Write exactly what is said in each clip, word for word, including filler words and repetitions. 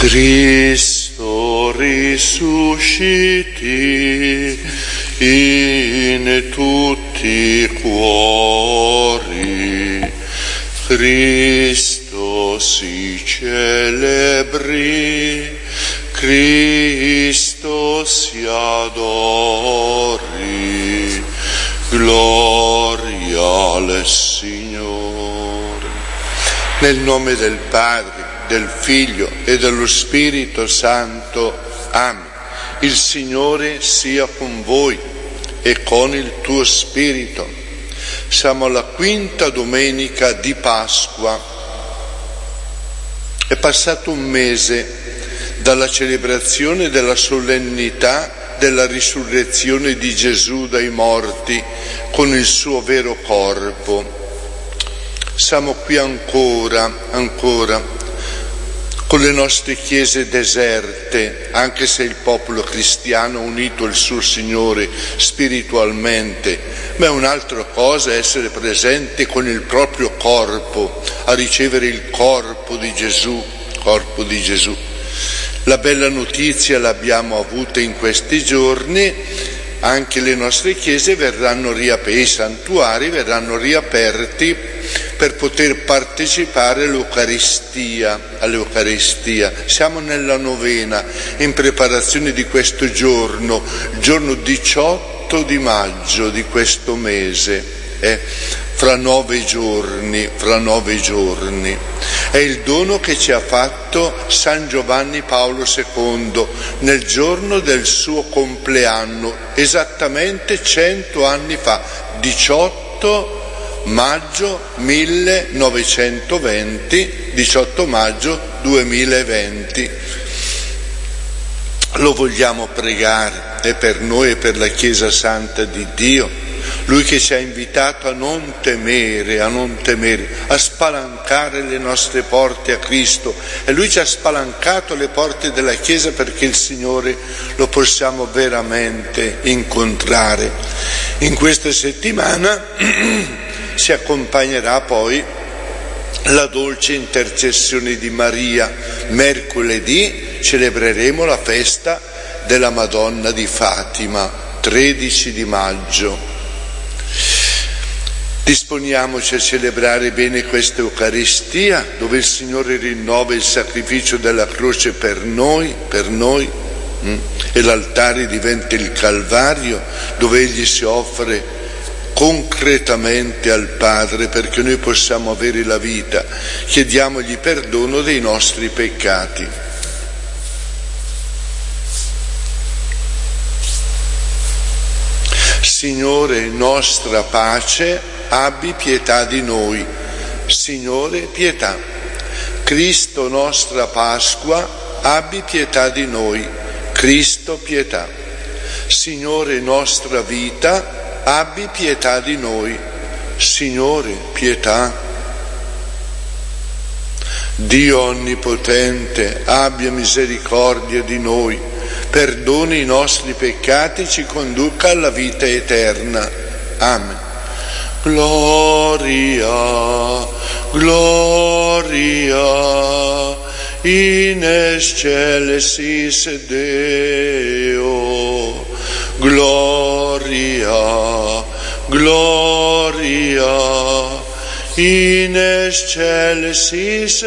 Cristo risusciti in tutti i cuori, Cristo si celebri, Cristo si adori, gloria al Signore. Nel nome del Padre, del Figlio e dello Spirito Santo. Amen. Il Signore sia con voi e con il tuo spirito. Siamo alla quinta domenica di Pasqua. È passato un mese dalla celebrazione della solennità della risurrezione di Gesù dai morti con il suo vero corpo. Siamo qui ancora, ancora, con le nostre chiese deserte, anche se il popolo cristiano ha unito il suo Signore spiritualmente, ma è un'altra cosa essere presente con il proprio corpo, a ricevere il corpo di Gesù, corpo di Gesù. La bella notizia l'abbiamo avuta in questi giorni, anche le nostre chiese verranno riaperte, i santuari verranno riaperti per poter partecipare all'Eucaristia, all'Eucaristia. Siamo nella novena, in preparazione di questo giorno, giorno diciotto di maggio di questo mese, eh? fra nove giorni, fra nove giorni. È il dono che ci ha fatto San Giovanni Paolo secondo nel giorno del suo compleanno, esattamente cento anni fa, diciotto maggio millenovecentoventi, diciotto maggio duemilaventi. Lo vogliamo pregare, e per noi e per la Chiesa Santa di Dio, Lui che ci ha invitato a non temere, a non temere, a spalancare le nostre porte a Cristo, e Lui ci ha spalancato le porte della Chiesa perché il Signore lo possiamo veramente incontrare. In questa settimana si accompagnerà poi la dolce intercessione di Maria. Mercoledì celebreremo la festa della Madonna di Fatima, tredici di maggio. Disponiamoci a celebrare bene questa Eucaristia, dove il Signore rinnova il sacrificio della croce per noi, per noi, mh? e l'altare diventa il Calvario, dove Egli si offre concretamente al Padre perché noi possiamo avere la vita. Chiediamogli perdono dei nostri peccati. Signore, nostra pace, abbi pietà di noi. Signore, pietà. Cristo, nostra Pasqua, abbi pietà di noi. Cristo, pietà. Signore, nostra vita, abbi pietà di noi. Signore, pietà. Dio onnipotente, abbia misericordia di noi, perdoni i nostri peccati, ci conduca alla vita eterna. Amen. Gloria, gloria, in excelsis Deo. Gloria, gloria, in excelsis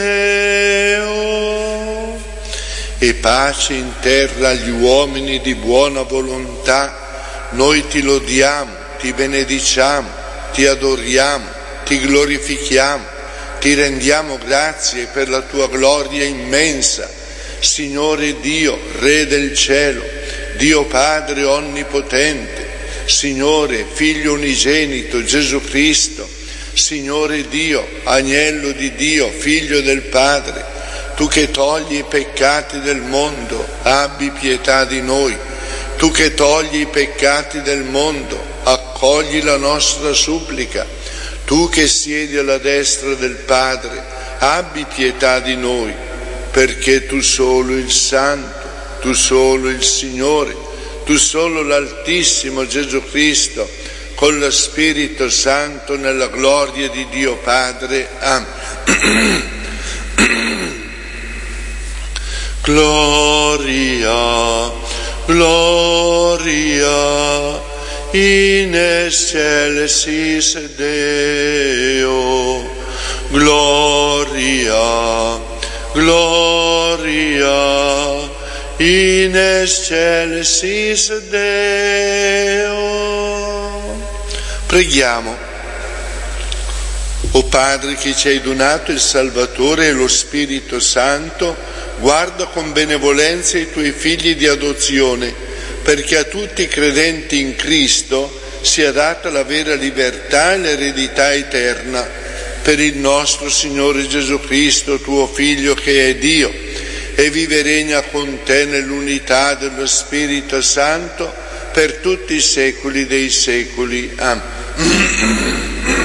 Deo. E pace in terra agli uomini di buona volontà. Noi ti lodiamo, ti benediciamo, ti adoriamo, ti glorifichiamo, ti rendiamo grazie per la tua gloria immensa. Signore Dio, Re del cielo, Dio Padre onnipotente, Signore Figlio unigenito Gesù Cristo, Signore Dio, Agnello di Dio, Figlio del Padre, Tu che togli i peccati del mondo, abbi pietà di noi. Tu che togli i peccati del mondo, accogli la nostra supplica. Tu che siedi alla destra del Padre, abbi pietà di noi, perché Tu solo il Santo, Tu solo il Signore, Tu solo l'Altissimo Gesù Cristo, con lo Spirito Santo, nella gloria di Dio Padre. Amen. Gloria, gloria, in excelsis Deo. Gloria, gloria, in excelsis Deo. Preghiamo. O Padre che ci hai donato il Salvatore e lo Spirito Santo, guarda con benevolenza i tuoi figli di adozione, perché a tutti i credenti in Cristo sia data la vera libertà e l'eredità eterna. Per il nostro Signore Gesù Cristo, tuo Figlio che è Dio, e vive e regna con te nell'unità dello Spirito Santo per tutti i secoli dei secoli. Amen.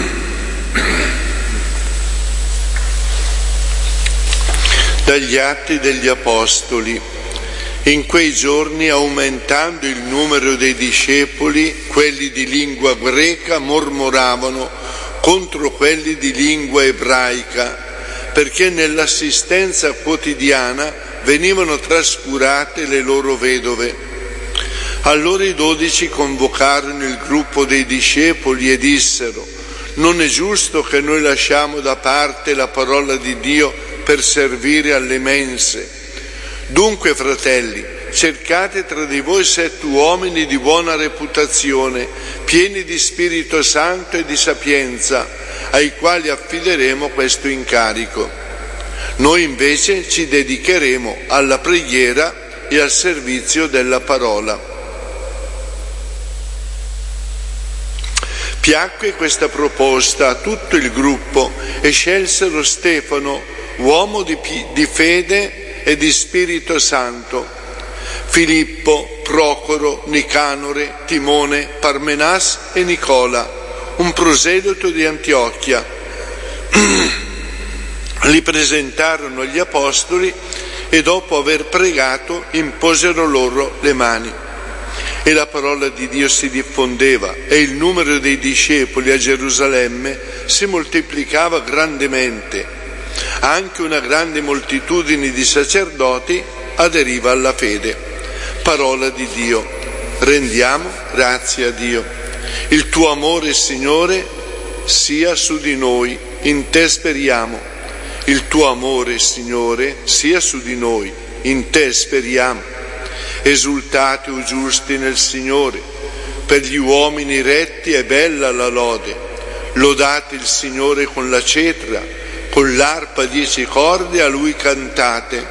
Dagli Atti degli Apostoli. In quei giorni, aumentando il numero dei discepoli, quelli di lingua greca mormoravano contro quelli di lingua ebraica, perché nell'assistenza quotidiana venivano trascurate le loro vedove. Allora i dodici convocarono il gruppo dei discepoli e dissero: non è giusto che noi lasciamo da parte la parola di Dio per servire alle mense. Dunque, fratelli, cercate tra di voi sette uomini di buona reputazione, pieni di Spirito Santo e di sapienza, ai quali affideremo questo incarico. Noi invece ci dedicheremo alla preghiera e al servizio della parola. Piacque questa proposta a tutto il gruppo e scelsero Stefano, uomo di, di fede e di Spirito Santo, Filippo, Procoro, Nicanore, Timone, Parmenas e Nicola, un proselito di Antiochia. Li presentarono agli apostoli e dopo aver pregato imposero loro le mani. E la parola di Dio si diffondeva e il numero dei discepoli a Gerusalemme si moltiplicava grandemente. Anche una grande moltitudine di sacerdoti aderiva alla fede. Parola di Dio. Rendiamo grazie a Dio. Il tuo amore, Signore, sia su di noi, in te speriamo. Il tuo amore, Signore, sia su di noi, in te speriamo. Esultate, o giusti, nel Signore, per gli uomini retti è bella la lode. Lodate il Signore con la cetra, con l'arpa a dieci corde a Lui cantate.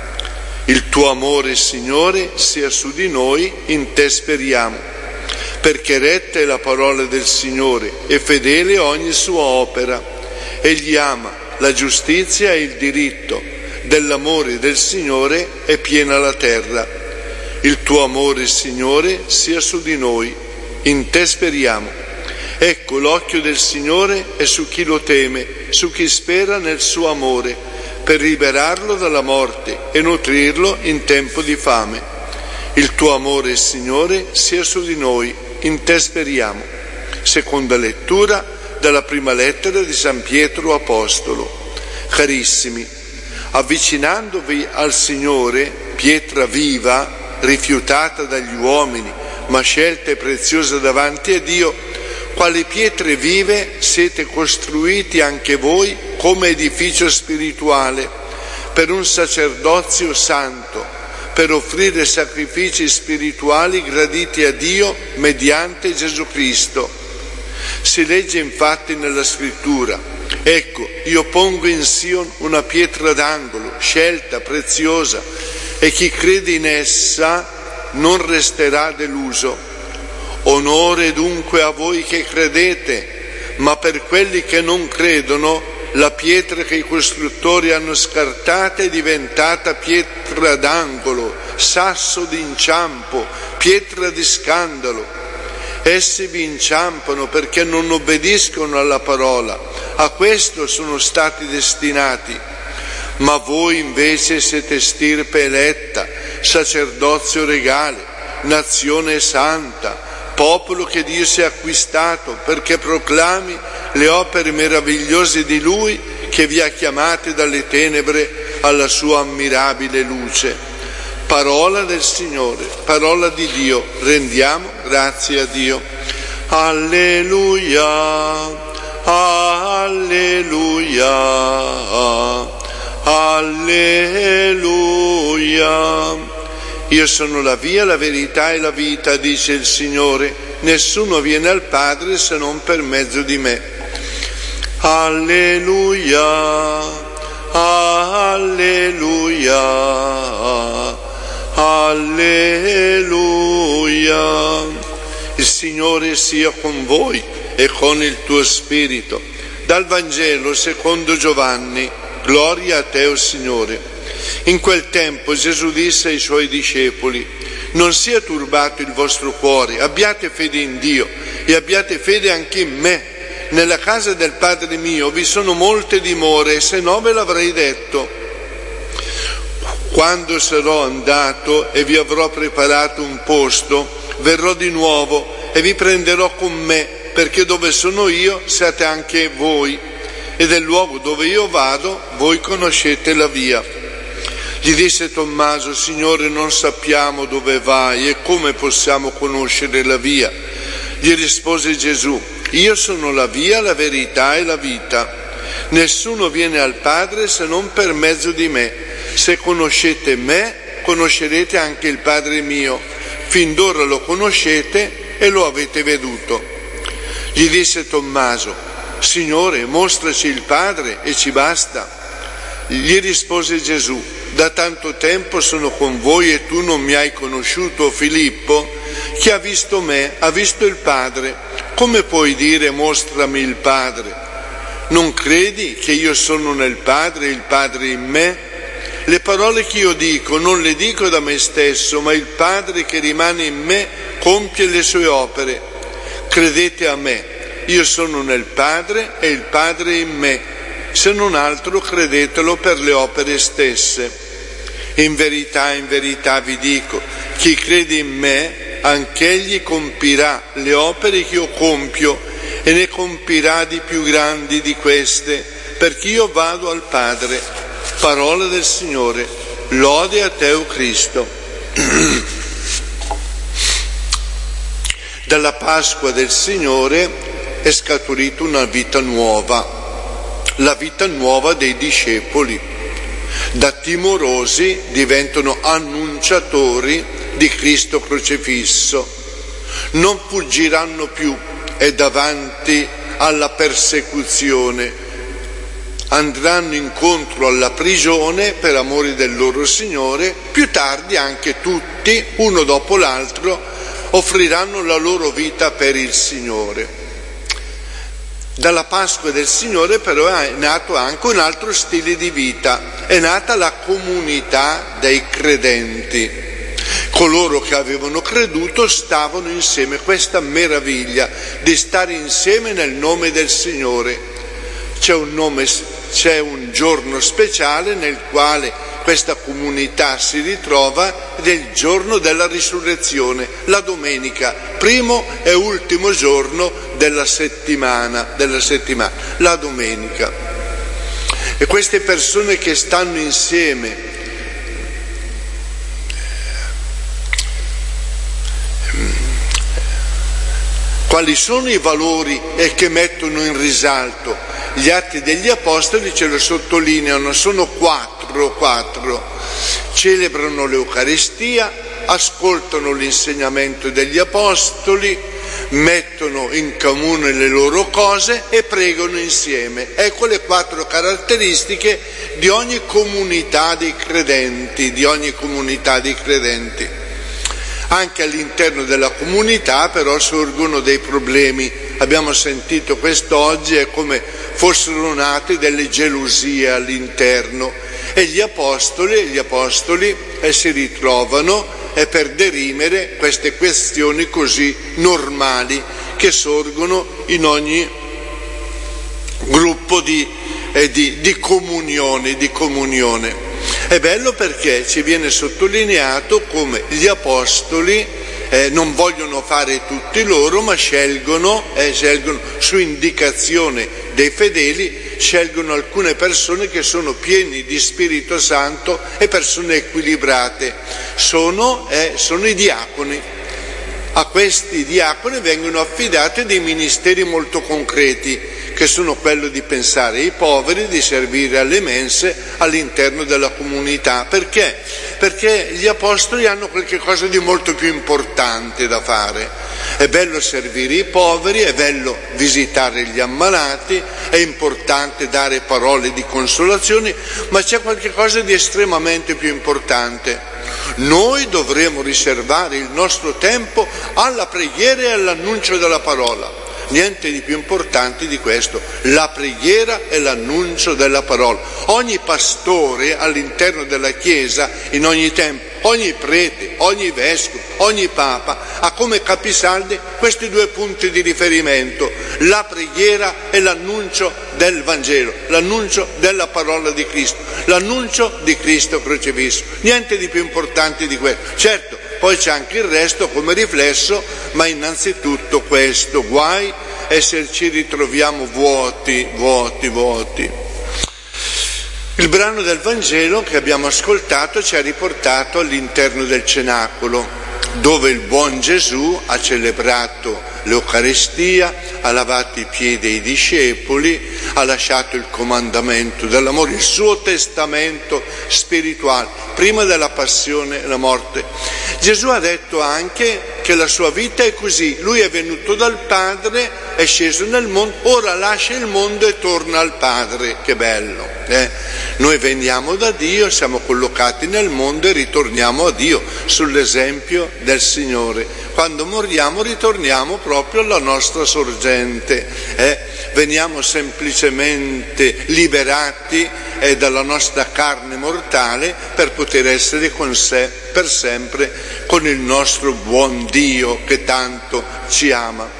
Il tuo amore, Signore, sia su di noi, in te speriamo, perché retta è la parola del Signore e fedele ogni sua opera. Egli ama la giustizia e il diritto, dell'amore del Signore è piena la terra. Il tuo amore, Signore, sia su di noi, in te speriamo. Ecco, l'occhio del Signore è su chi lo teme, su chi spera nel suo amore, per liberarlo dalla morte e nutrirlo in tempo di fame. Il tuo amore, Signore, sia su di noi, in te speriamo. Seconda lettura dalla prima lettera di San Pietro Apostolo. Carissimi, avvicinandovi al Signore, pietra viva, rifiutata dagli uomini, ma scelta e preziosa davanti a Dio, quali pietre vive siete costruiti anche voi come edificio spirituale per un sacerdozio santo, per offrire sacrifici spirituali graditi a Dio mediante Gesù Cristo. Si legge infatti nella Scrittura: ecco, io pongo in Sion una pietra d'angolo, scelta, preziosa, e chi crede in essa non resterà deluso. Onore dunque a voi che credete, ma per quelli che non credono, la pietra che i costruttori hanno scartata è diventata pietra d'angolo, sasso d'inciampo, pietra di scandalo. Essi vi inciampano perché non obbediscono alla parola, a questo sono stati destinati. Ma voi invece siete stirpe eletta, sacerdozio regale, nazione santa, popolo che Dio si è acquistato, perché proclami le opere meravigliose di Lui che vi ha chiamati dalle tenebre alla sua ammirabile luce. Parola del Signore, parola di Dio, rendiamo grazie a Dio. Alleluia, alleluia, alleluia. Io sono la via, la verità e la vita, dice il Signore. Nessuno viene al Padre se non per mezzo di me. Alleluia, alleluia, alleluia. Il Signore sia con voi e con il tuo spirito. Dal Vangelo secondo Giovanni. Gloria a te, o Signore. In quel tempo Gesù disse ai suoi discepoli: non sia turbato il vostro cuore, abbiate fede in Dio e abbiate fede anche in me. Nella casa del Padre mio vi sono molte dimore, e se no ve l'avrei detto. Quando sarò andato e vi avrò preparato un posto, verrò di nuovo e vi prenderò con me, perché dove sono io siate anche voi, e del luogo dove io vado voi conoscete la via. Gli disse Tommaso: Signore, non sappiamo dove vai e come possiamo conoscere la via? Gli rispose Gesù: io sono la via, la verità e la vita. Nessuno viene al Padre se non per mezzo di me. Se conoscete me, conoscerete anche il Padre mio. Fin d'ora lo conoscete e lo avete veduto. Gli disse Tommaso: Signore, mostraci il Padre e ci basta. Gli rispose Gesù: da tanto tempo sono con voi e tu non mi hai conosciuto, Filippo? Chi ha visto me ha visto il Padre. Come puoi dire mostrami il Padre? Non credi che io sono nel Padre e il Padre in me? Le parole che io dico non le dico da me stesso, ma il Padre che rimane in me compie le sue opere. Credete a me, io sono nel Padre e il Padre in me. Se non altro credetelo per le opere stesse. In verità, in verità vi dico, chi crede in me, anch'egli compirà le opere che io compio e ne compirà di più grandi di queste, perché io vado al Padre. Parola del Signore. Lode a te, o Cristo. Dalla Pasqua del Signore è scaturita una vita nuova. La vita nuova dei discepoli. Da timorosi diventano annunciatori di Cristo crocifisso. Non fuggiranno più e davanti alla persecuzione. Andranno incontro alla prigione per amore del loro Signore. Più tardi anche tutti, uno dopo l'altro, offriranno la loro vita per il Signore. Dalla Pasqua del Signore però è nato anche un altro stile di vita, è nata la comunità dei credenti. Coloro che avevano creduto stavano insieme, questa meraviglia di stare insieme nel nome del Signore. C'è un nome, c'è un giorno speciale nel quale questa comunità si ritrova ed è il giorno della risurrezione, la domenica, primo e ultimo giorno della settimana, della settimana, la domenica. E queste persone che stanno insieme, quali sono i valori e che mettono in risalto? Gli Atti degli Apostoli ce lo sottolineano, sono quattro, quattro. Celebrano l'Eucaristia, ascoltano l'insegnamento degli Apostoli, mettono in comune le loro cose e pregano insieme. Ecco le quattro caratteristiche di ogni comunità dei credenti, di ogni comunità dei credenti. Anche all'interno della comunità però sorgono dei problemi. Abbiamo sentito quest'oggi, è come fossero nate delle gelosie all'interno e gli apostoli, gli apostoli eh, si ritrovano eh, per derimere queste questioni così normali che sorgono in ogni gruppo di, eh, di, di comunione, di comunione. È bello perché ci viene sottolineato come gli apostoli eh, non vogliono fare tutti loro, ma scelgono, eh, scelgono su indicazione dei fedeli, scelgono alcune persone che sono pieni di Spirito Santo e persone equilibrate. Sono, eh, sono i diaconi. A questi diaconi vengono affidati dei ministeri molto concreti, che sono quello di pensare ai poveri, di servire alle mense all'interno della comunità. Perché? Perché gli apostoli hanno qualche cosa di molto più importante da fare. È bello servire i poveri, è bello visitare gli ammalati, è importante dare parole di consolazione, ma c'è qualche cosa di estremamente più importante. Noi dovremo riservare il nostro tempo alla preghiera e all'annuncio della parola. Niente di più importante di questo, la preghiera e l'annuncio della parola. Ogni pastore all'interno della Chiesa, in ogni tempo, ogni prete, ogni vescovo, ogni papa, ha come capisaldi questi due punti di riferimento, la preghiera e l'annuncio del Vangelo, l'annuncio della parola di Cristo, l'annuncio di Cristo crocifisso. Niente di più importante di questo. Certo, poi c'è anche il resto come riflesso, ma innanzitutto questo, guai è se ci ritroviamo vuoti, vuoti, vuoti. Il brano del Vangelo che abbiamo ascoltato ci ha riportato all'interno del cenacolo, dove il buon Gesù ha celebrato l'Eucaristia, ha lavato i piedi ai discepoli, ha lasciato il comandamento dell'amore, il suo testamento spirituale, prima della passione e la morte. Gesù ha detto anche che la sua vita è così, lui è venuto dal Padre, è sceso nel mondo, ora lascia il mondo e torna al Padre. Che bello, eh? Noi veniamo da Dio, siamo collocati nel mondo e ritorniamo a Dio, sull'esempio del Signore. Quando moriamo ritorniamo proprio alla nostra sorgente, eh? Veniamo semplicemente liberati eh, dalla nostra carne mortale per poter essere con sé per sempre con il nostro buon Dio che tanto ci ama.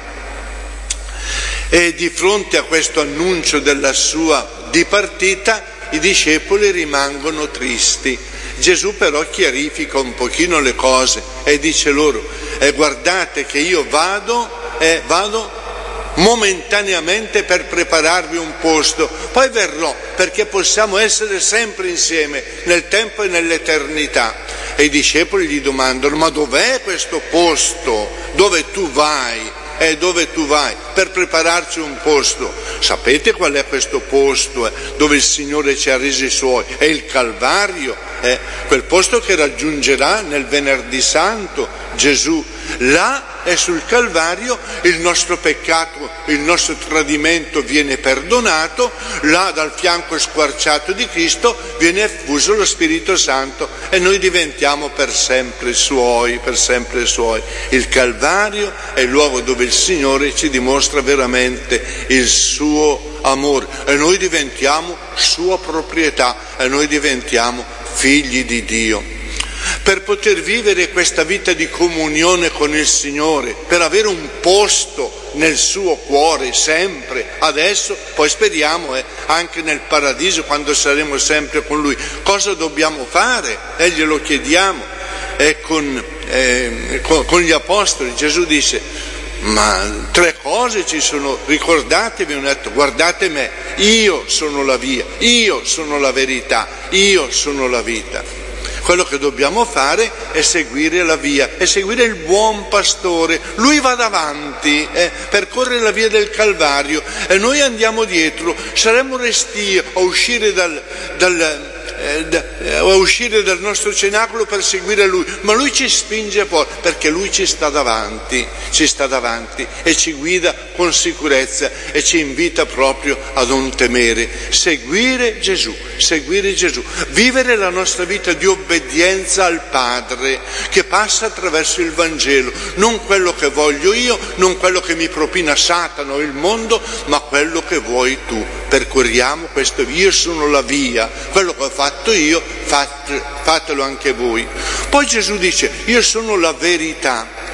E di fronte a questo annuncio della sua dipartita, i discepoli rimangono tristi. Gesù però chiarifica un pochino le cose e dice loro: eh, guardate che io vado, eh, vado momentaneamente per prepararvi un posto, poi verrò perché possiamo essere sempre insieme nel tempo e nell'eternità. E i discepoli gli domandano: ma dov'è questo posto dove tu vai? E dove tu vai per prepararci un posto? Sapete qual è questo posto eh, dove il Signore ci ha resi suoi? È il Calvario, eh, quel posto che raggiungerà nel Venerdì Santo Gesù. Là è sul Calvario il nostro peccato, il nostro tradimento viene perdonato, là dal fianco squarciato di Cristo viene effuso lo Spirito Santo e noi diventiamo per sempre suoi, per sempre suoi. Il Calvario è il luogo dove il Signore ci dimostra veramente il suo amore e noi diventiamo sua proprietà e noi diventiamo figli di Dio. Per poter vivere questa vita di comunione con il Signore, per avere un posto nel suo cuore sempre, adesso, poi speriamo eh, anche nel paradiso quando saremo sempre con Lui, cosa dobbiamo fare? E glielo chiediamo. E con, eh, con, con gli Apostoli Gesù dice: ma tre cose ci sono, ricordatevi, hanno detto: guardate me, io sono la via, io sono la verità, io sono la vita. Quello che dobbiamo fare è seguire la via, è seguire il buon pastore. Lui va davanti, eh, percorre la via del Calvario e noi andiamo dietro. Saremmo resti a uscire dal, dal, eh, da, a uscire dal nostro cenacolo per seguire Lui, ma Lui ci spinge fuori perché Lui ci sta davanti, ci sta davanti e ci guida con sicurezza e ci invita proprio a non temere. Seguire Gesù, seguire Gesù, vivere la nostra vita di obbedienza al Padre che passa attraverso il Vangelo, non quello che voglio io, non quello che mi propina Satana o il mondo, ma quello che vuoi tu. Percorriamo questo, io sono la via, quello che ho fatto io, fate, fatelo anche voi. Poi Gesù dice: io sono la verità.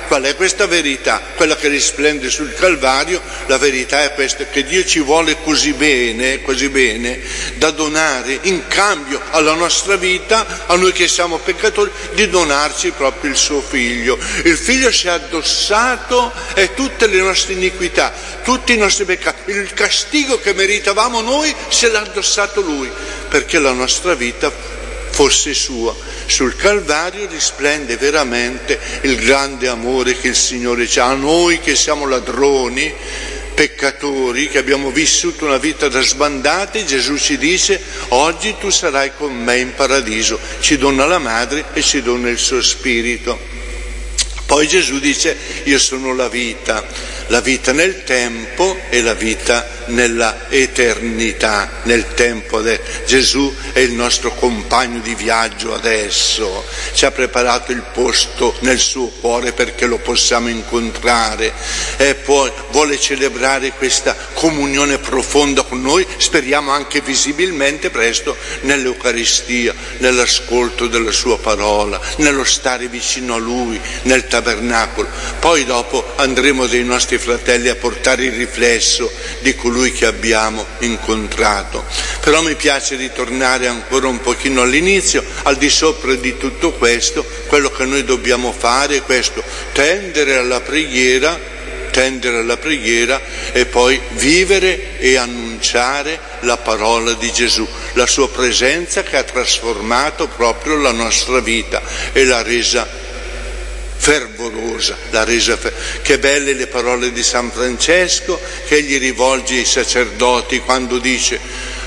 Qual è questa verità? Quella che risplende sul Calvario. La verità è questa, che Dio ci vuole così bene, così bene, da donare in cambio alla nostra vita, a noi che siamo peccatori, di donarci proprio il suo Figlio. Il Figlio si è addossato e tutte le nostre iniquità, tutti i nostri peccati, il castigo che meritavamo noi se l'ha addossato Lui, perché la nostra vita fosse sua. Sul Calvario risplende veramente il grande amore che il Signore ha a noi che siamo ladroni, peccatori, che abbiamo vissuto una vita da sbandati. Gesù ci dice: oggi tu sarai con me in paradiso. Ci dona la madre e ci dona il suo spirito. Poi Gesù dice: io sono la vita, la vita nel tempo e la vita nella eternità, nel tempo. Gesù è il nostro compagno di viaggio adesso, ci ha preparato il posto nel suo cuore perché lo possiamo incontrare e poi vuole celebrare questa comunione profonda con noi, speriamo anche visibilmente presto, nell'Eucaristia, nell'ascolto della sua parola, nello stare vicino a Lui, nel tabernacolo. Poi dopo andremo dai nostri fratelli a portare il riflesso di colui che abbiamo incontrato. Però mi piace ritornare ancora un pochino all'inizio. Al di sopra di tutto questo, quello che noi dobbiamo fare è questo: tendere alla preghiera, tendere alla preghiera e poi vivere e annunciare la parola di Gesù, la sua presenza che ha trasformato proprio la nostra vita e l'ha resa fervorosa, la resa fer- che belle le parole di San Francesco che egli rivolge ai sacerdoti quando dice: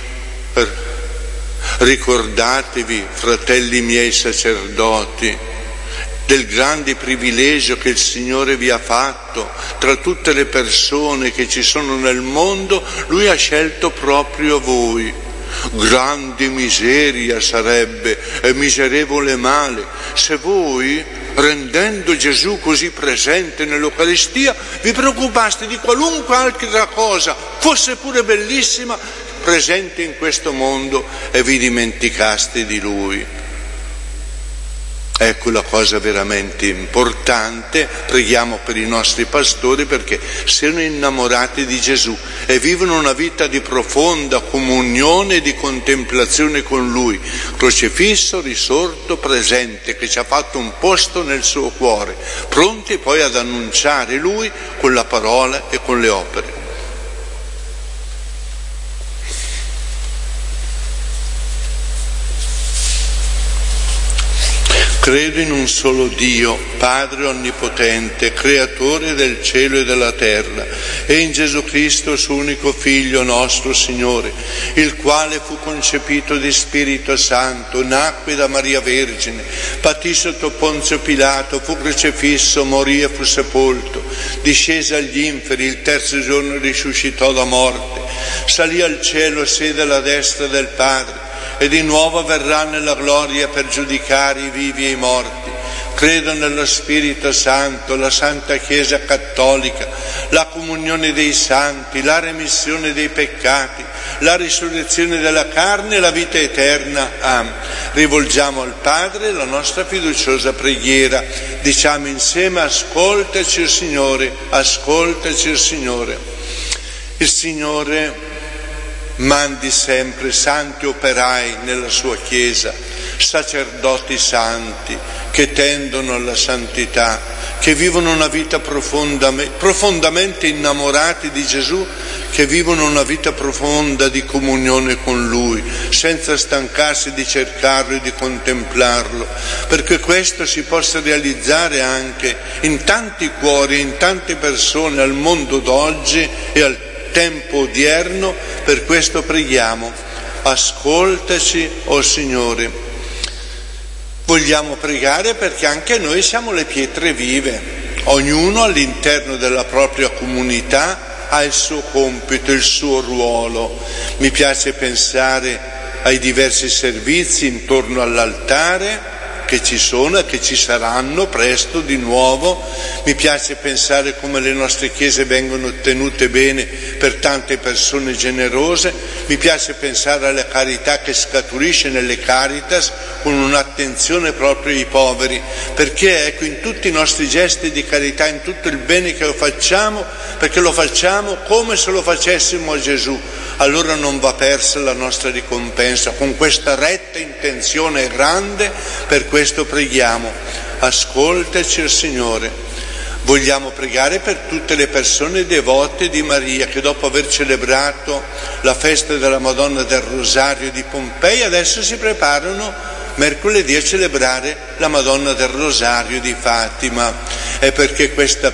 ricordatevi, fratelli miei sacerdoti, del grande privilegio che il Signore vi ha fatto. Tra tutte le persone che ci sono nel mondo, Lui ha scelto proprio voi. Grande miseria sarebbe e miserevole male se voi, rendendo Gesù così presente nell'Eucaristia, vi preoccupaste di qualunque altra cosa, fosse pure bellissima, presente in questo mondo, e vi dimenticaste di Lui. Ecco la cosa veramente importante. Preghiamo per i nostri pastori perché siano innamorati di Gesù e vivono una vita di profonda comunione e di contemplazione con Lui, crocifisso, risorto, presente, che ci ha fatto un posto nel suo cuore, pronti poi ad annunciare Lui con la parola e con le opere. Credo in un solo Dio, Padre Onnipotente, Creatore del cielo e della terra, e in Gesù Cristo, suo unico Figlio, nostro Signore, il quale fu concepito di Spirito Santo, nacque da Maria Vergine, patì sotto Ponzio Pilato, fu crocifisso, morì e fu sepolto, discese agli inferi, il terzo giorno risuscitò da morte, salì al cielo, siede alla destra del Padre, e di nuovo verrà nella gloria per giudicare i vivi e i morti. Credo nello Spirito Santo, la Santa Chiesa Cattolica, la comunione dei santi, la remissione dei peccati, la risurrezione della carne e la vita eterna. Amen. Rivolgiamo al Padre la nostra fiduciosa preghiera. Diciamo insieme: ascoltaci, o Signore, ascoltaci, o Signore. Il Signore mandi sempre santi operai nella sua Chiesa, sacerdoti santi che tendono alla santità, che vivono una vita profondamente, profondamente innamorati di Gesù, che vivono una vita profonda di comunione con Lui, senza stancarsi di cercarlo e di contemplarlo, perché questo si possa realizzare anche in tanti cuori, in tante persone al mondo d'oggi e al tempo odierno. Per questo preghiamo: ascoltaci, o Signore. Vogliamo pregare perché anche noi siamo le pietre vive, ognuno all'interno della propria comunità ha il suo compito, il suo ruolo. Mi piace pensare ai diversi servizi intorno all'altare che ci sono e che ci saranno presto di nuovo. Mi piace pensare come le nostre chiese vengono tenute bene per tante persone generose, mi piace pensare alla carità che scaturisce nelle Caritas con un'attenzione proprio ai poveri, perché ecco, in tutti i nostri gesti di carità, in tutto il bene che lo facciamo, perché lo facciamo come se lo facessimo a Gesù, allora non va persa la nostra ricompensa. Con questa retta intenzione grande, per questo preghiamo. Ascoltaci il Signore. Vogliamo pregare per tutte le persone devote di Maria che dopo aver celebrato la festa della Madonna del Rosario di Pompei adesso si preparano mercoledì a celebrare la Madonna del Rosario di Fatima. È perché questa,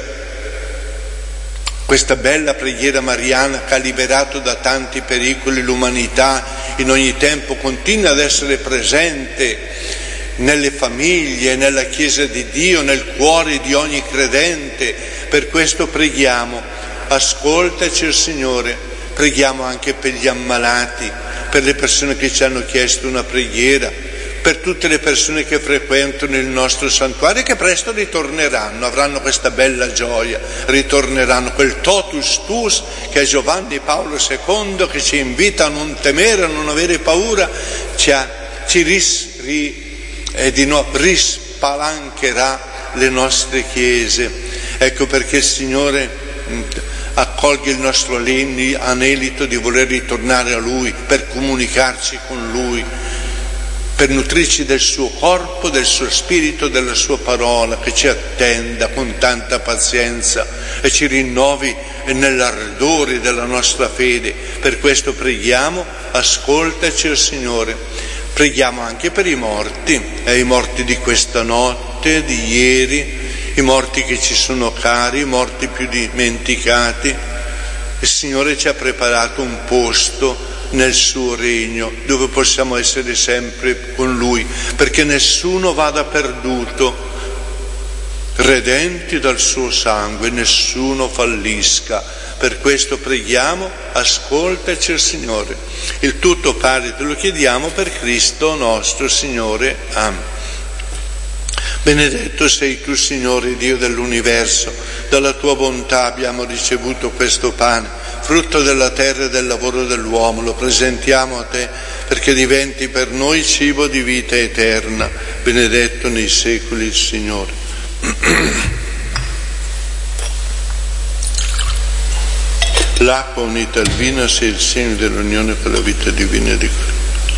questa bella preghiera mariana che ha liberato da tanti pericoli l'umanità in ogni tempo continua ad essere presente nelle famiglie, nella Chiesa di Dio, nel cuore di ogni credente. Per questo preghiamo. Ascoltaci il Signore. Preghiamo anche per gli ammalati, per le persone che ci hanno chiesto una preghiera, per tutte le persone che frequentano il nostro santuario, che presto ritorneranno, avranno questa bella gioia, ritorneranno, quel totus tuus che è Giovanni Paolo secondo, che ci invita a non temere, a non avere paura, ci, ha, ci ris, ri, e di nuovo rispalancherà le nostre chiese. Ecco perché il Signore accoglie il nostro anelito di voler ritornare a Lui, per comunicarci con Lui, per nutrirci del suo corpo, del suo spirito, della sua parola, che ci attenda con tanta pazienza e ci rinnovi nell'ardore della nostra fede. Per questo preghiamo. Ascoltaci il Signore. Preghiamo anche per i morti, eh, i morti di questa notte, di ieri, i morti che ci sono cari, i morti più dimenticati. Il Signore ci ha preparato un posto nel suo regno dove possiamo essere sempre con Lui, perché nessuno vada perduto, redenti dal suo sangue, nessuno fallisca. Per questo preghiamo. Ascoltaci il Signore. Il tutto, Padre, te lo chiediamo per Cristo nostro Signore. Amen. Benedetto sei tu, Signore, Dio dell'universo. Dalla tua bontà abbiamo ricevuto questo pane, frutto della terra e del lavoro dell'uomo. Lo presentiamo a te perché diventi per noi cibo di vita eterna. Benedetto nei secoli il Signore. L'acqua unita al vino sia il segno dell'unione con la vita divina di Cristo.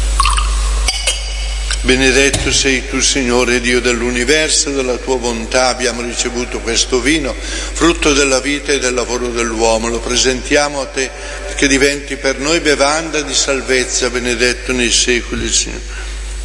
Benedetto sei tu, Signore, Dio dell'universo, dalla tua bontà abbiamo ricevuto questo vino, frutto della vita e del lavoro dell'uomo. Lo presentiamo a te perché diventi per noi bevanda di salvezza. Benedetto nei secoli il Signore.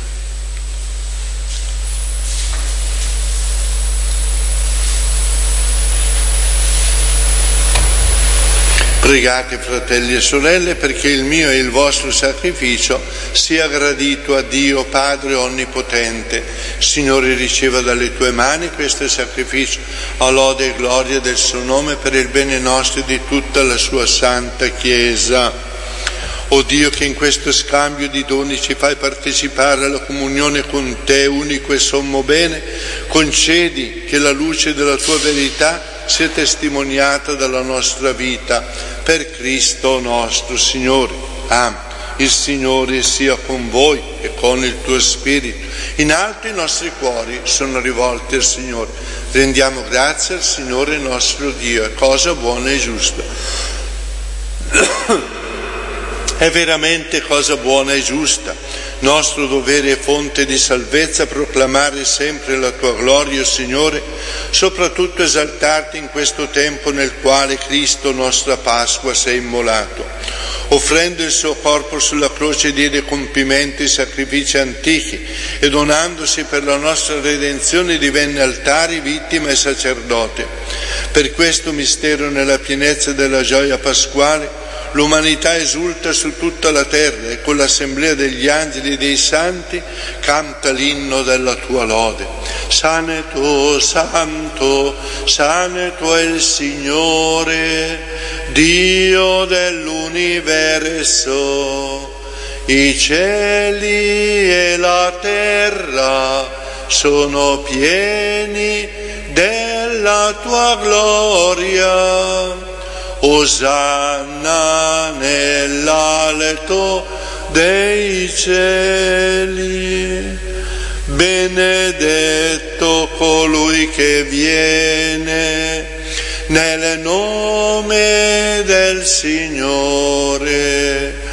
Pregate, fratelli e sorelle, perché il mio e il vostro sacrificio sia gradito a Dio Padre Onnipotente. Signore, riceva dalle tue mani questo sacrificio a lode e gloria del suo nome, per il bene nostro e di tutta la sua santa Chiesa. O Dio, che in questo scambio di doni ci fai partecipare alla comunione con te, unico e sommo bene, concedi che la luce della tua verità sia testimoniata dalla nostra vita, per Cristo nostro Signore. Amen. Il Signore sia con voi e con il tuo spirito. In alto i nostri cuori sono rivolti al Signore. Rendiamo grazie al Signore nostro Dio, è cosa buona e giusta. È veramente cosa buona e giusta, nostro dovere e fonte di salvezza, proclamare sempre la tua gloria, Signore, soprattutto esaltarti in questo tempo nel quale Cristo, nostra Pasqua, si è immolato. Offrendo il suo corpo sulla croce diede compimento ai sacrifici antichi e donandosi per la nostra redenzione divenne altare, vittima e sacerdote. Per questo mistero, nella pienezza della gioia pasquale, l'umanità esulta su tutta la terra e con l'assemblea degli angeli e dei santi canta l'inno della tua lode. Santo, santo, santo è il Signore, Dio dell'universo. I cieli e la terra sono pieni della tua gloria. Osanna nell'alto dei cieli, benedetto colui che viene nel nome del Signore.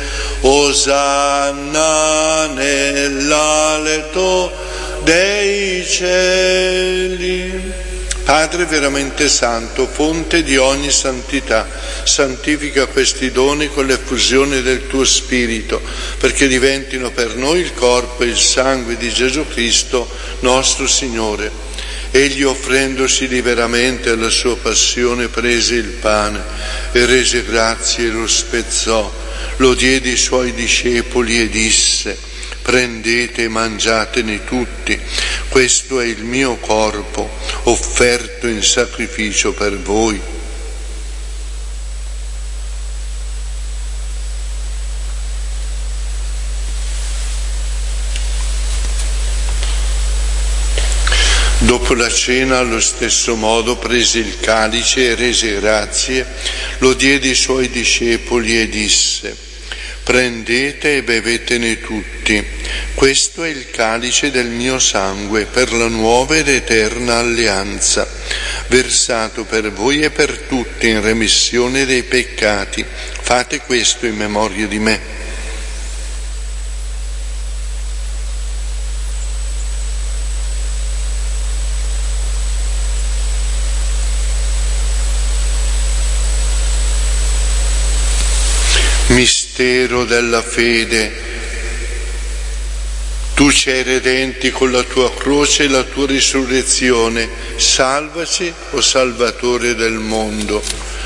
Osanna nell'alto dei cieli. Padre veramente santo, fonte di ogni santità, santifica questi doni con l'effusione del tuo Spirito, perché diventino per noi il corpo e il sangue di Gesù Cristo, nostro Signore. Egli, offrendosi liberamente alla sua passione, prese il pane e rese grazie e lo spezzò, lo diede ai suoi discepoli e disse: prendete e mangiatene tutti, questo è il mio corpo, offerto in sacrificio per voi. Dopo la cena, allo stesso modo, prese il calice e rese grazie, lo diede ai suoi discepoli e disse: prendete e bevetene tutti, questo è il calice del mio sangue per la nuova ed eterna alleanza, versato per voi e per tutti in remissione dei peccati. Fate questo in memoria di me. Mistero della fede. Tu ci hai redenti con la tua croce e la tua risurrezione. Salvaci, o Salvatore del mondo.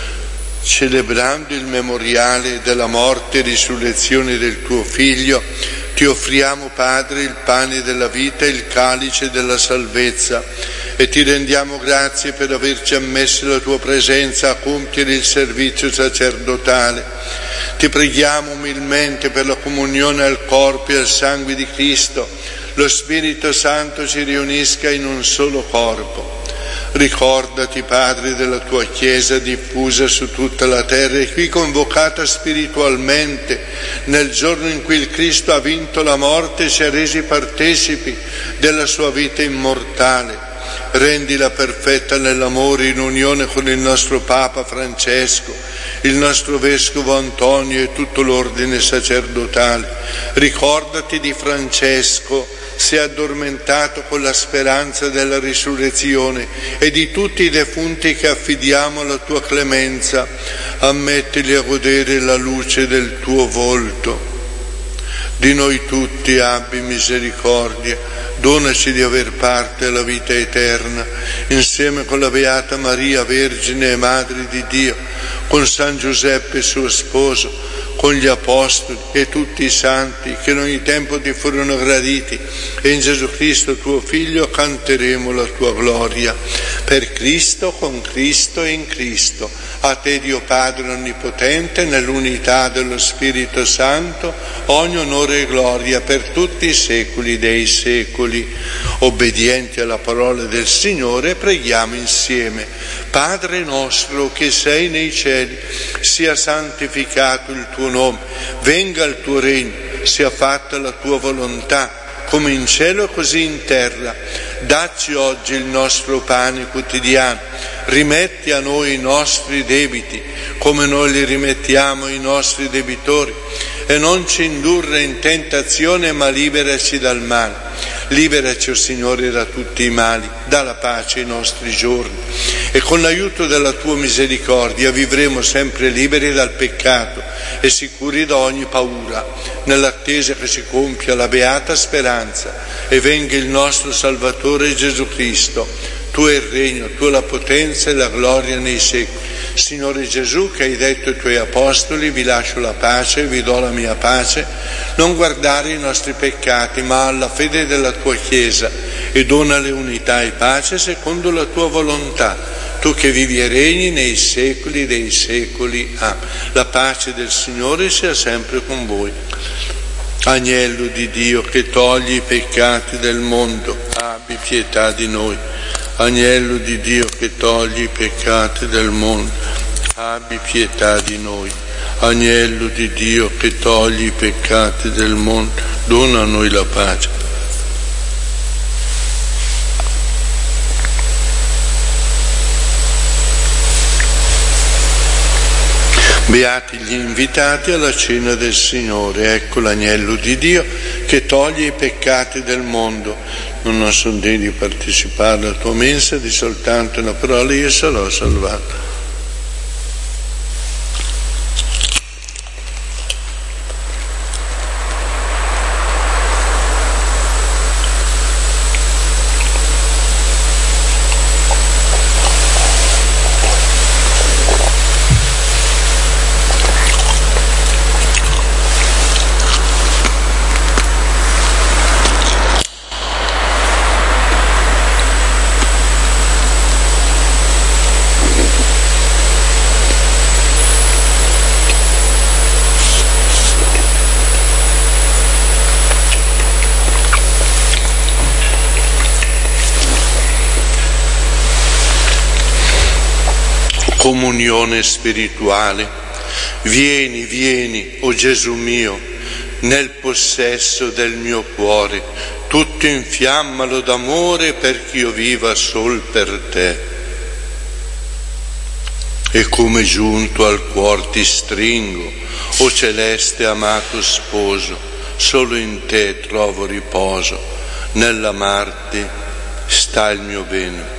Celebrando il memoriale della morte e risurrezione del tuo Figlio, ti offriamo, Padre, il pane della vita e il calice della salvezza, e ti rendiamo grazie per averci ammesso la tua presenza a compiere il servizio sacerdotale. Ti preghiamo umilmente per la comunione al corpo e al sangue di Cristo. Lo Spirito Santo ci riunisca in un solo corpo. Ricordati, Padre, della tua Chiesa diffusa su tutta la terra e qui convocata spiritualmente nel giorno in cui il Cristo ha vinto la morte e ci ha resi partecipi della sua vita immortale. Rendila perfetta nell'amore, in unione con il nostro Papa Francesco, il nostro Vescovo Antonio e tutto l'ordine sacerdotale. Ricordati di Francesco, si è addormentato con la speranza della risurrezione, e di tutti i defunti che affidiamo alla tua clemenza. Ammettili a godere la luce del tuo volto. Di noi tutti abbi misericordia. Donaci di aver parte alla vita eterna, insieme con la Beata Maria, Vergine e Madre di Dio, con San Giuseppe suo sposo, con gli Apostoli e tutti i santi che in ogni tempo ti furono graditi, e in Gesù Cristo tuo Figlio canteremo la tua gloria. Per Cristo, con Cristo e in Cristo, a te Dio Padre Onnipotente, nell'unità dello Spirito Santo, ogni onore e gloria per tutti i secoli dei secoli. Obbedienti alla parola del Signore, preghiamo insieme. Padre nostro che sei nei cieli, sia santificato il tuo nome, venga il tuo regno, sia fatta la tua volontà, come in cielo così in terra. Dacci oggi il nostro pane quotidiano, rimetti a noi i nostri debiti, come noi li rimettiamo ai nostri debitori, e non ci indurre in tentazione, ma liberaci dal male. Liberaci, o Signore, da tutti i mali, dà la pace ai nostri giorni, e con l'aiuto della tua misericordia vivremo sempre liberi dal peccato e sicuri da ogni paura, nell'attesa che si compia la beata speranza e venga il nostro Salvatore Gesù Cristo. Tu è il regno, tu è la potenza e la gloria nei secoli. Signore Gesù, che hai detto ai tuoi apostoli: vi lascio la pace, vi do la mia pace, non guardare i nostri peccati, ma alla fede della tua Chiesa, e donale unità e pace secondo la tua volontà. Tu che vivi e regni nei secoli dei secoli. Amen. La pace del Signore sia sempre con voi. Agnello di Dio che togli i peccati del mondo, abbi abbi pietà di noi. Agnello di Dio che togli i peccati del mondo, abbi pietà di noi. Agnello di Dio che togli i peccati del mondo, dona a noi la pace. Beati gli invitati alla cena del Signore, ecco l'agnello di Dio che toglie i peccati del mondo. Non sono degno di partecipare alla tua mensa, di soltanto una parola io sarò salvato. Comunione spirituale. Vieni, vieni, o Gesù mio, nel possesso del mio cuore, tutto infiammalo d'amore perché io viva sol per te. E come giunto al cuor ti stringo, o celeste amato sposo, solo in te trovo riposo, nell'amarti sta il mio bene.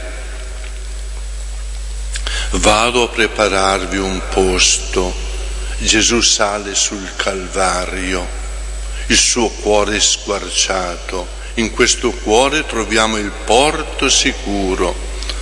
Vado a prepararvi un posto. Gesù sale sul Calvario, il suo cuore è squarciato. In questo cuore troviamo il porto sicuro.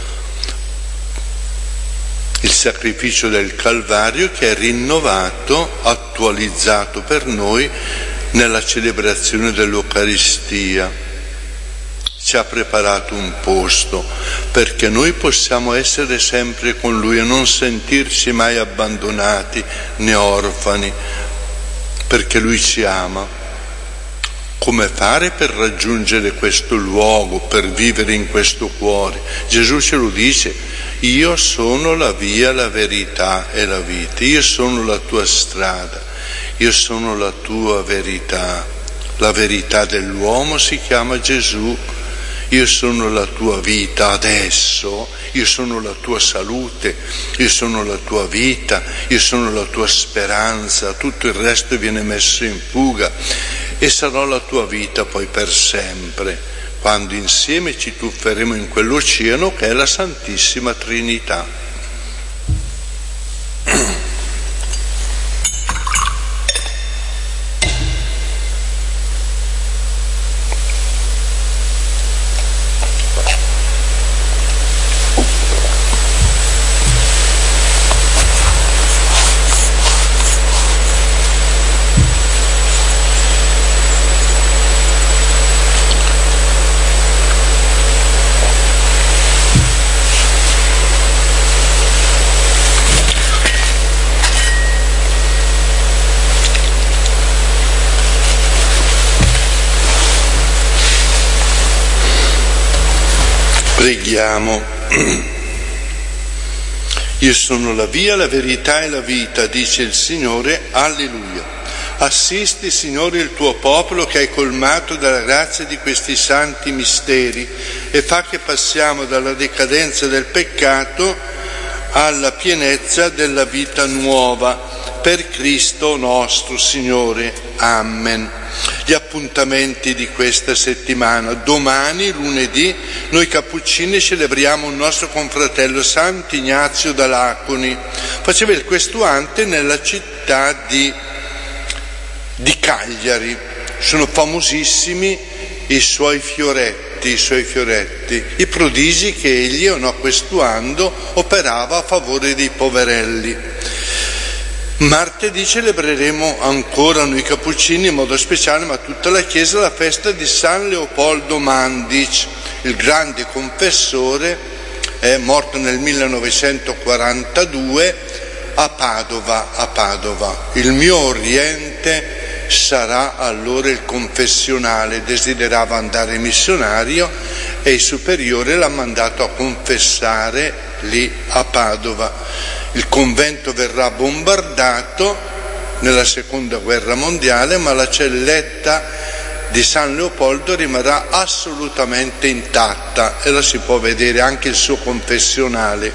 Il sacrificio del Calvario che è rinnovato, attualizzato per noi nella celebrazione dell'Eucaristia. Ci ha preparato un posto perché noi possiamo essere sempre con Lui e non sentirci mai abbandonati né orfani, perché Lui ci ama. Come fare per raggiungere questo luogo, per vivere in questo cuore? Gesù ce lo dice: io sono la via, la verità e la vita, io sono la tua strada, io sono la tua verità. La verità dell'uomo si chiama Gesù. Io sono la tua vita adesso, io sono la tua salute, io sono la tua vita, io sono la tua speranza, tutto il resto viene messo in fuga e sarò la tua vita poi per sempre, quando insieme ci tufferemo in quell'oceano che è la Santissima Trinità. Preghiamo. Io sono la via, la verità e la vita, dice il Signore, alleluia. Assisti, Signore, il tuo popolo che hai colmato dalla grazia di questi santi misteri e fa che passiamo dalla decadenza del peccato alla pienezza della vita nuova. Per Cristo nostro Signore. Amen. Gli appuntamenti di questa settimana. Domani, lunedì, noi cappuccini celebriamo il nostro confratello Sant'Ignazio da Laconi. Faceva il questuante nella città di, di Cagliari. Sono famosissimi i suoi fioretti, i suoi fioretti, i prodigi che egli, no, questuando, operava a favore dei poverelli. Martedì celebreremo ancora noi cappuccini in modo speciale, ma tutta la Chiesa, la festa di San Leopoldo Mandic, il grande confessore, è morto nel millenovecentoquarantadue a Padova, a Padova. Il mio Oriente sarà allora il confessionale. Desiderava andare missionario e il superiore l'ha mandato a confessare lì a Padova. Il convento verrà bombardato nella seconda guerra mondiale, ma la celletta di San Leopoldo rimarrà assolutamente intatta e la si può vedere anche il suo confessionale.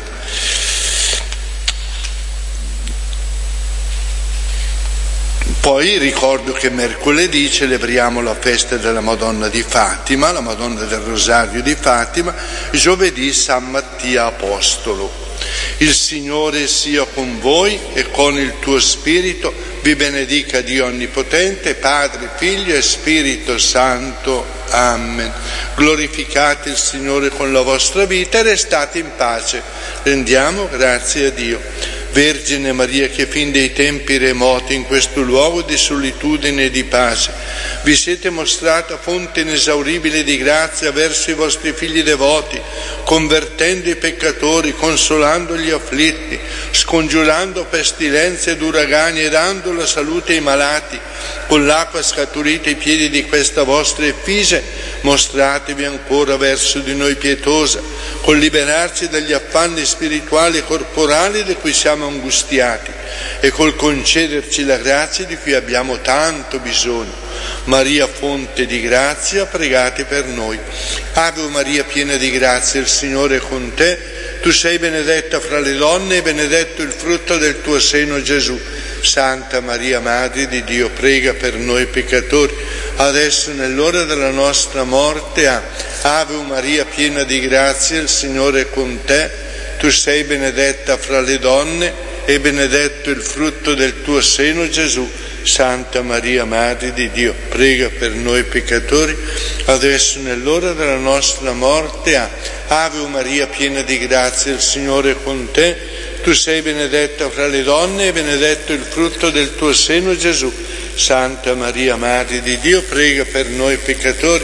Poi ricordo che mercoledì celebriamo la festa della Madonna di Fatima, la Madonna del Rosario di Fatima, giovedì San Mattia Apostolo. Il Signore sia con voi e con il tuo spirito, vi benedica Dio Onnipotente, Padre, Figlio e Spirito Santo. Amen. Glorificate il Signore con la vostra vita e restate in pace. Rendiamo grazie a Dio. Vergine Maria, che fin dei tempi remoti in questo luogo di solitudine e di pace vi siete mostrata fonte inesauribile di grazia verso i vostri figli devoti, convertendo i peccatori, consolando gli afflitti, scongiurando pestilenze ed uragani e dando la salute ai malati, con l'acqua scaturita ai piedi di questa vostra effigie, mostratevi ancora verso di noi pietosa, col liberarci dagli affanni spirituali e corporali di cui siamo angustiati e col concederci la grazia di cui abbiamo tanto bisogno. Maria, fonte di grazia, pregate per noi. Ave Maria, piena di grazia, il Signore è con te. Tu sei benedetta fra le donne e benedetto il frutto del tuo seno, Gesù. Santa Maria, Madre di Dio, prega per noi peccatori, adesso nell'ora della nostra morte. Ave Maria, piena di grazia, il Signore è con te. Tu sei benedetta fra le donne e benedetto il frutto del tuo seno, Gesù. Santa Maria, Madre di Dio, prega per noi peccatori, adesso nell'ora della nostra morte. Ave Maria, piena di grazia, il Signore è con te. Tu sei benedetta fra le donne e benedetto il frutto del tuo seno, Gesù. Santa Maria, Madre di Dio, prega per noi peccatori,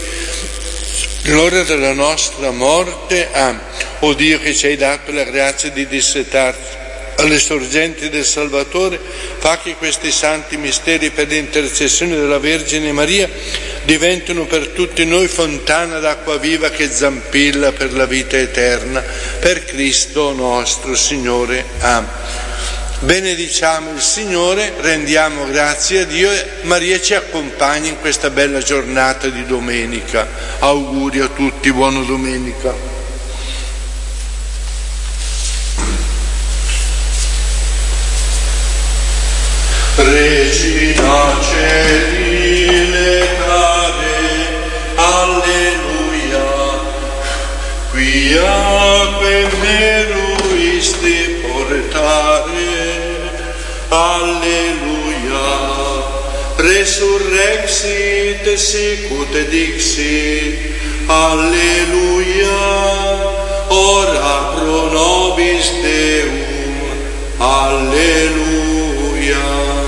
l'ora della nostra morte. Amen. O Dio, che ci hai dato la grazia di dissetarci alle sorgenti del Salvatore, fa che questi santi misteri, per l'intercessione della Vergine Maria, diventino per tutti noi fontana d'acqua viva che zampilla per la vita eterna. Per Cristo nostro Signore. Amen. Benediciamo il Signore, rendiamo grazie a Dio e Maria ci accompagni in questa bella giornata di domenica. Auguri a tutti, buona domenica. Regina Celile care, alleluia, quiaque meruisti portare, alleluia, resurrexit sicut et dixit, alleluia, ora pro nobis Deum, alleluia.